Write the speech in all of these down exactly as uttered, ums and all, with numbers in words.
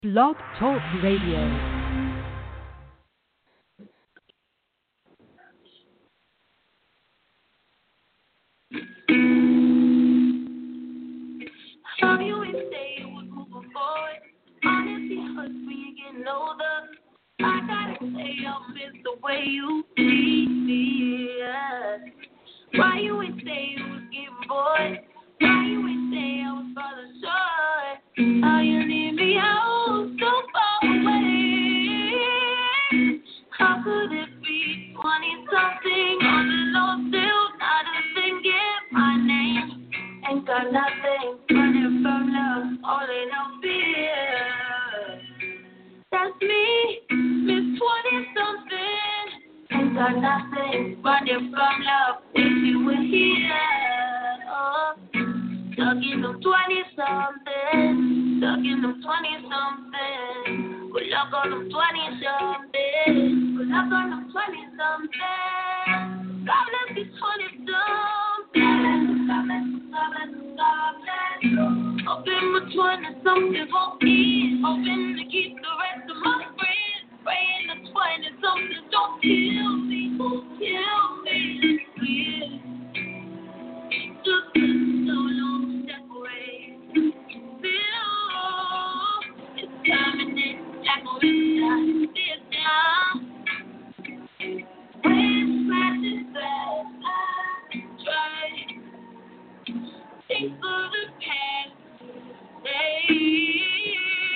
Blog Talk Radio. How you would say you was moving forward. Honestly, hurts when you're getting older. I gotta say I miss the way you treat me. Yeah. Why you would say you was getting bored? Why you would say I was falling short? How you leave me out so far away? How could it be twenty something on the low still not even get my name? Ain't got nothing running from love, all in no fear. That's me, Miss twenty something. Ain't got nothing running from love, wish you were here. Oh, stuck in them twenty something, stuck in them twenty something. Good luck on them twenty something, good luck on them twenty something. God bless these twenty something. God bless, God bless, God bless. Hoping my twenty something won't end. Hoping to keep the rest of my friends. Praying the twenty something don't kill me, kill me. Yeah. Just been so long separated. Still, it's permanent. Like a riptide, sit down. When scratches back, I try. Think for the past day.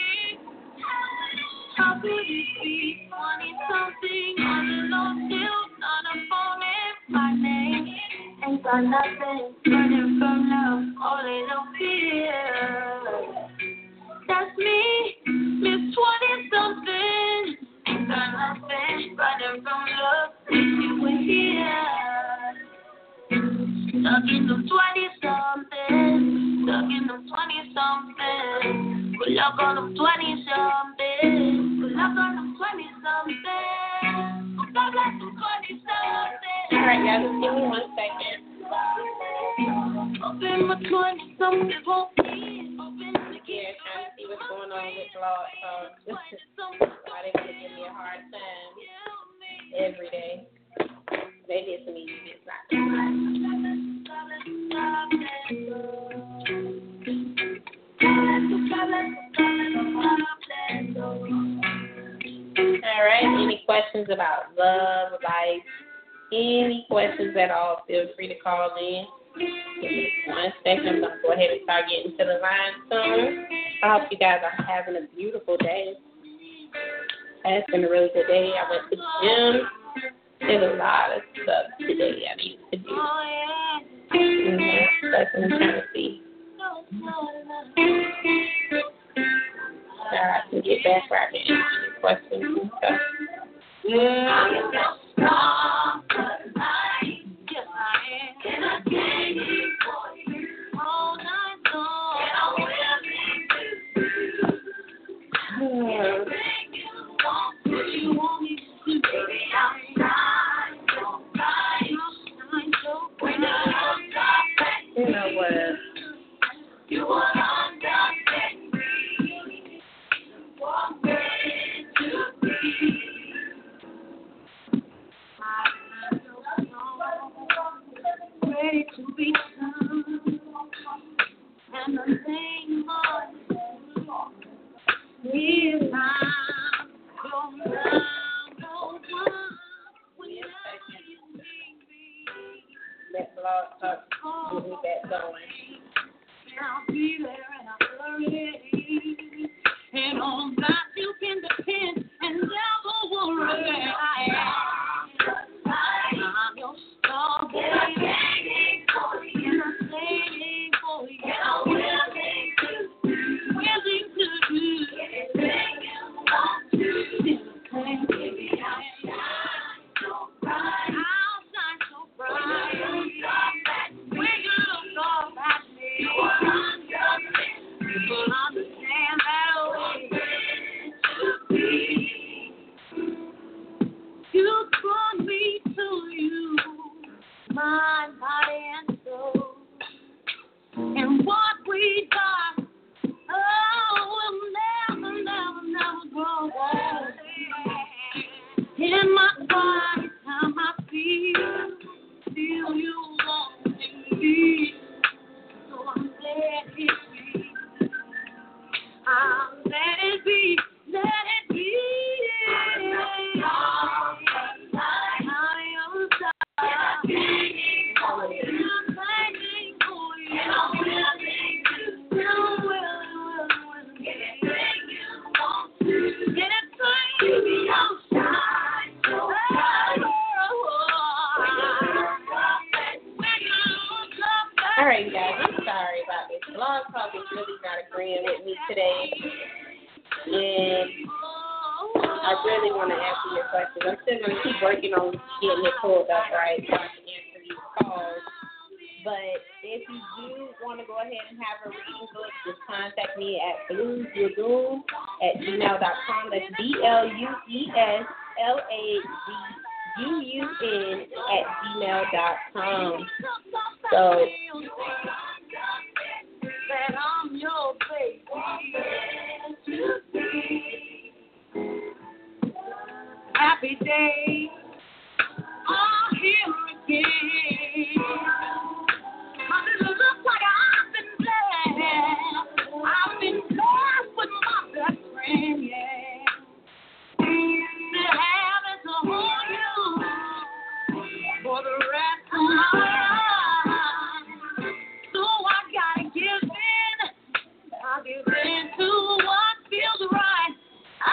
How could it be twenty something on the low still not a phone in my name? Ain't got nothing running from love, all in no fear. That's me, Miss twenty something. Ain't got nothing running from love, wish you were here. Stuck in them twenty something, stuck in them twenty something. Good luck on them twenty something, good luck on them twenty something. God bless them twenty something. All right, y'all, just give me one second. Open my twenty something won't be open to Yeah, trying to see what's going on with Lord. So, why they gonna give me a hard time every day? Maybe it's me. It's not. All right. Any questions about love, life? Any questions at all? Feel free to call in. Give me one second. I'm gonna go ahead and start getting to the line soon. I hope you guys are having a beautiful day. It's been a really good day. I went to the gym. Did a lot of stuff today I needed to do. Mm-hmm. That's what I'm trying to see. So I can get back where I can answer your questions and stuff. You know what? You want understand me. Want ready to be. Ready to be done. And the thing on is I'm going down, go one. Whenever you need me. Let Lord talk. Get me back going. I'll be there and I'm ready. And on that you can depend and never worry. I'm your star, baby. And I'm waiting for you. And I'm willing to do. Willing to do anything you want to. Anything, baby, I'll shine so bright. I'll shine so bright. When you look up at me, you will understand. You will understand that way. To be In my quiet time, I feel, feel you want me. So I'm let it be. I'll let it be. Let it be. I'm your side. I'm begging for you. I'm begging for you. And I'm willing to. I'm willing, willing, willing. Anything you want to. Anything you want to. All right, guys, I'm sorry about this. Blog Talk is really not agreeing with me today. And I really want to answer your questions. I'm still going to keep working on getting it pulled up right so I can answer these calls. But if you do want to go ahead and have a reading book, just contact me at blues lagoon at gmail dot com. That's B L U E S L A G U U N at gmail dot com. So, that I'm your baby. Happy day, all here again. But it looks like I've been blessed. I've been blessed with my best friend, yeah. To have it to hold you for the rest of my life. So I gotta give in. I give in to what feels right. I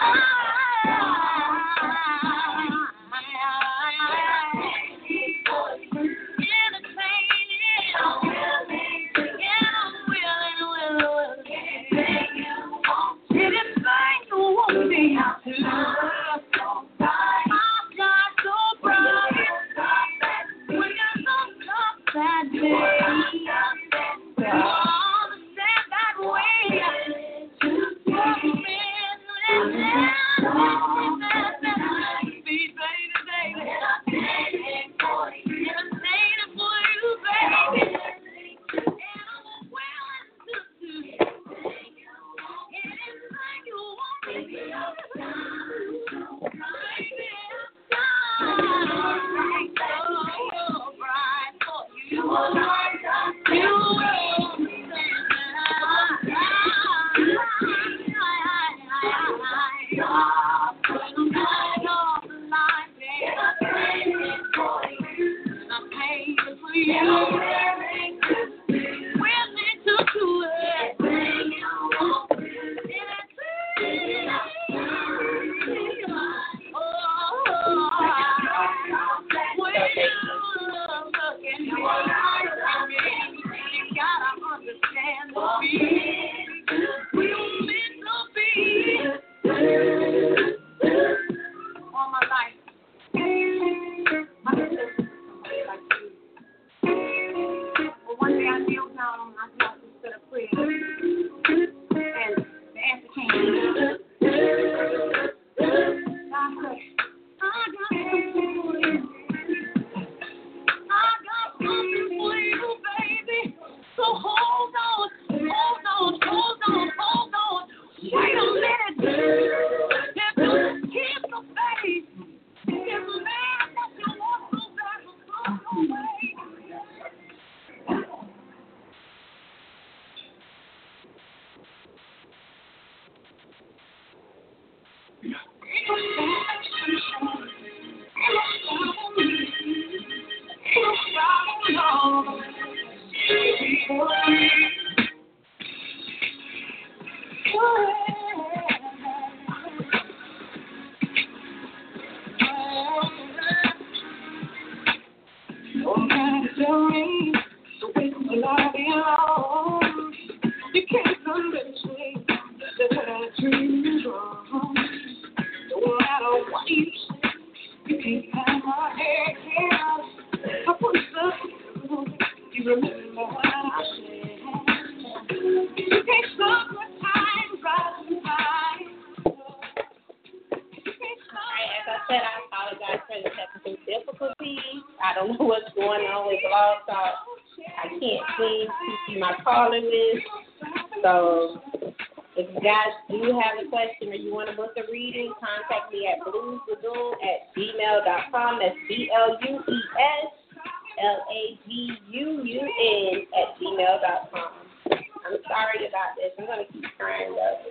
If you guys do have a question or you want to book a reading, contact me at blueslagoon at gmail dot com. That's B L U E S L A G U U N at gmail dot com. I'm sorry about this. I'm going to keep trying, though.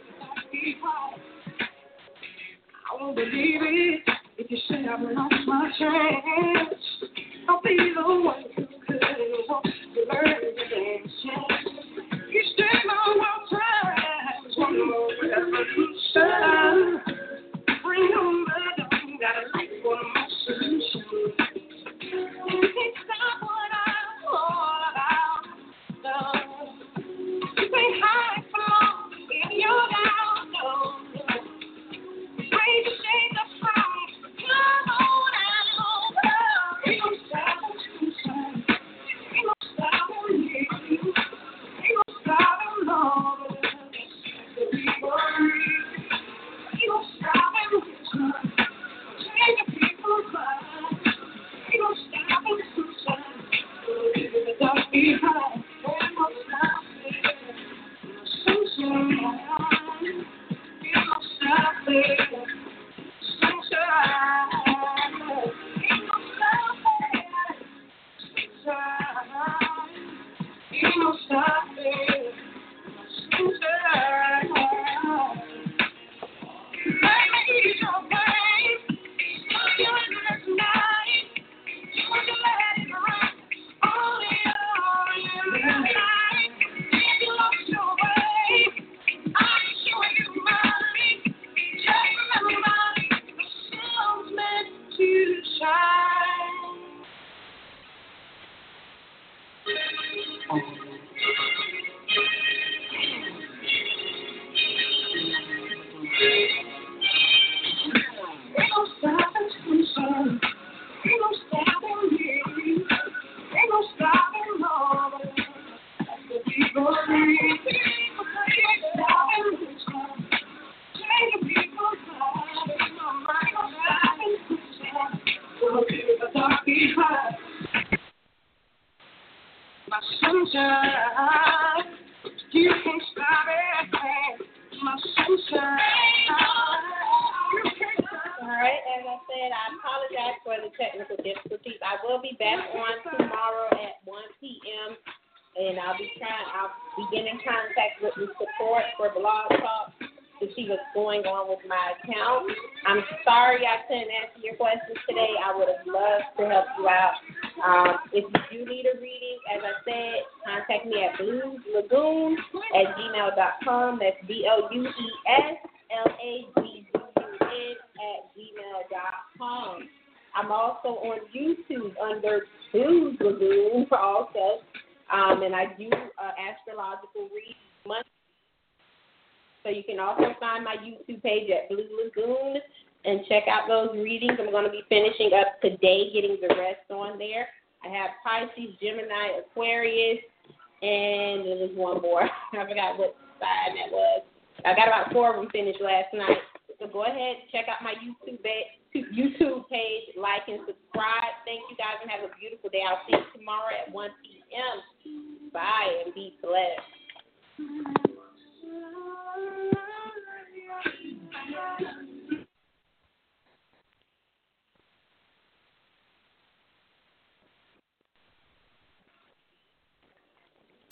I won't believe it if you say I've lost my chance. I'll be the one who couldn't walk to learn to dance. You stay my world times, one more revolution. Bring your mother, got a life for my solution. You can't stop what I'm all about. No, you ain't high for long if you're down. No. Raise the shades of frown. Come on out. Ain't no stopping, ain't no stopping me. Ain't no stopping, Lord. Ain't no stopping, change the people's lives. Ain't no stopping, sunshine. Leave the dark behind. Ain't no stopping, sunshine. Ain't no stopping. Ain't no stopping, sunshine. I need your pain. You and this night. You want to let it run. Only on you tonight. If you lost your way, I'm sure you might. Just remember, the sun's meant to shine. Ain't no stopping, sunshine. Ain't no stopping me. Ain't no stopping, Lord. The people breathe. Ain't no stopping, sunshine. Change the people's lives. Ain't no stopping, sunshine. We'll leave the dark behind. My sunshine, you can't stop it. My sunshine, you can't stop it. All right, as I said, I apologize for the technical difficulties. I will be back on tomorrow at one p.m. and I'll be trying. I'll be getting in contact with the support for Blog Talk to see what's going on with my account. I'm sorry I couldn't answer your questions today. I would have loved to help you out. Um, if you do need a reading, as I said, contact me at blueslagoon at gmail dot com. That's B L U E S L A G U U N at gmail dot com. I'm also on YouTube under Blues Lagoon also, um, and I do uh, astrological readings monthly. So you can also find my YouTube page at Blue Lagoon and check out those readings. I'm going to be finishing up today, getting the rest on there. I have Pisces, Gemini, Aquarius, and there was one more. I forgot what sign that was. I got about four of them finished last night. So go ahead, check out my YouTube YouTube page, like and subscribe. Thank you guys and have a beautiful day. I'll see you tomorrow at one p.m. Bye and be blessed.